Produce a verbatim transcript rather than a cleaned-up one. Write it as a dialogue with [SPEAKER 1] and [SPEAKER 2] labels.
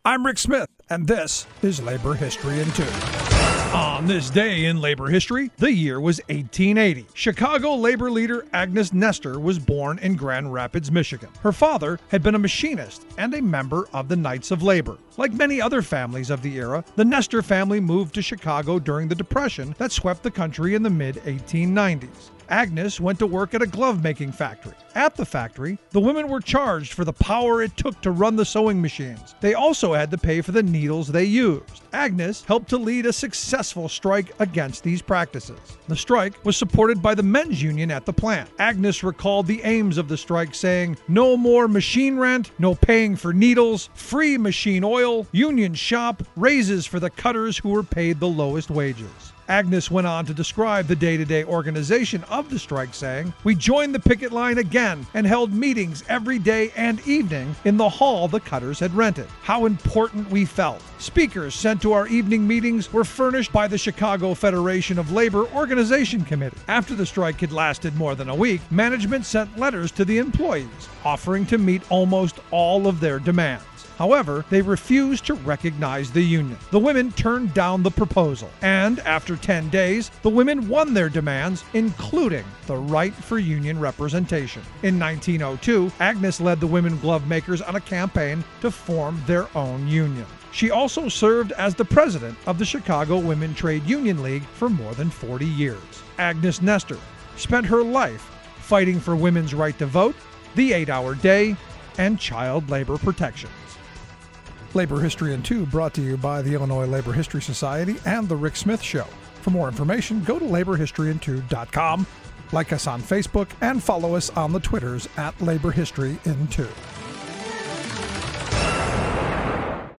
[SPEAKER 1] I'm Rick Smith, and this is Labor History in Two. On this day in labor history, the year was eighteen eighty. Chicago labor leader Agnes Nestor was born in Grand Rapids, Michigan. Her father had been a machinist and a member of the Knights of Labor. Like many other families of the era, the Nestor family moved to Chicago during the Depression that swept the country in the mid eighteen nineties. Agnes went to work at a glove-making factory. At the factory, the women were charged for the power it took to run the sewing machines. They also had to pay for the needles they used. Agnes helped to lead a successful strike against these practices. The strike was supported by the men's union at the plant. Agnes recalled the aims of the strike, saying, "No more machine rent, no paying for needles, free machine oil, union shop, raises for the cutters who were paid the lowest wages." Agnes went on to describe the day-to-day organization of the strike, saying, "We joined the picket line again and held meetings every day and evening in the hall the cutters had rented. How important we felt. Speakers sent to our evening meetings were furnished by the Chicago Federation of Labor Organization Committee." After the strike had lasted more than a week, management sent letters to the employees offering to meet almost all of their demands. However, they refused to recognize the union. The women turned down the proposal, and after ten days, the women won their demands, including the right for union representation. In nineteen oh two, Agnes led the women glove makers on a campaign to form their own union. She also served as the president of the Chicago Women Trade Union League for more than forty years. Agnes Nestor spent her life fighting for women's right to vote, the eight-hour day, and child labor protections. Labor History in Two brought to you by the Illinois Labor History Society and The Rick Smith Show. For more information, go to labor history in two dot com, like us on Facebook, and follow us on the Twitters at Labor History in Two.